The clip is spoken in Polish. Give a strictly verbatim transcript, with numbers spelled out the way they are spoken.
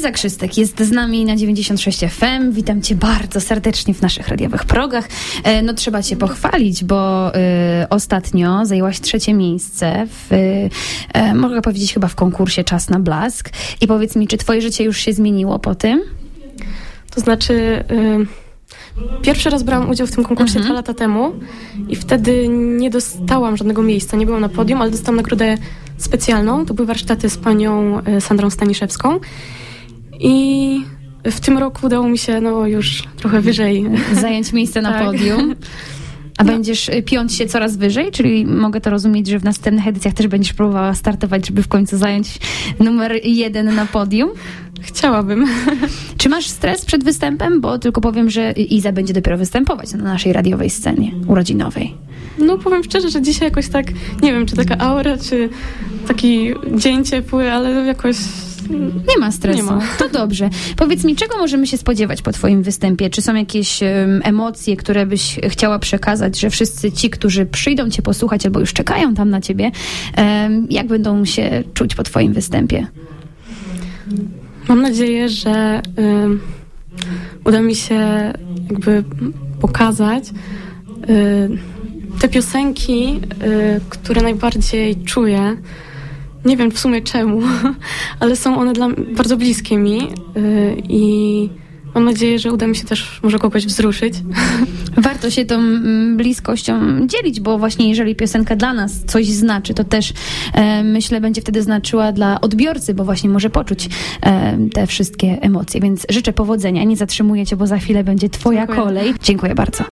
Iza Krzystek jest z nami na dziewięćdziesiąt sześć F M. Witam cię bardzo serdecznie w naszych radiowych progach. No trzeba cię pochwalić, bo y, ostatnio zajęłaś trzecie miejsce w, y, mogę powiedzieć chyba w konkursie Czas na Blask. I powiedz mi, czy twoje życie już się zmieniło po tym? To znaczy... Y- Pierwszy raz brałam udział w tym konkursie mhm. dwa lata temu i wtedy nie dostałam żadnego miejsca, nie byłam na podium, ale dostałam nagrodę specjalną. To były warsztaty z panią Sandrą Staniszewską i w tym roku udało mi się no już trochę wyżej zająć miejsce na tak. podium. A no. będziesz piąć się coraz wyżej? Czyli mogę to rozumieć, że w następnych edycjach też będziesz próbowała startować, żeby w końcu zająć numer jeden na podium? Chciałabym. Czy masz stres przed występem? Bo tylko powiem, że Iza będzie dopiero występować na naszej radiowej scenie urodzinowej. No powiem szczerze, że dzisiaj jakoś tak, nie wiem, czy taka aura, czy taki dzień ciepły, ale jakoś... Nie ma stresu. Nie ma. To dobrze. Powiedz mi, czego możemy się spodziewać po twoim występie? Czy są jakieś um, emocje, które byś chciała przekazać, że wszyscy ci, którzy przyjdą cię posłuchać albo już czekają tam na ciebie, um, jak będą się czuć po twoim występie? Mam nadzieję, że um, uda mi się jakby pokazać um, te piosenki, um, które najbardziej czuję. Nie wiem w sumie czemu, ale są one dla mnie bardzo bliskie mi yy, i mam nadzieję, że uda mi się też może kogoś wzruszyć. Warto się tą bliskością dzielić, bo właśnie jeżeli piosenka dla nas coś znaczy, to też e, myślę będzie wtedy znaczyła dla odbiorcy, bo właśnie może poczuć e, te wszystkie emocje. Więc życzę powodzenia. Nie zatrzymuję cię, bo za chwilę będzie twoja Dziękuję. kolej. Dziękuję bardzo.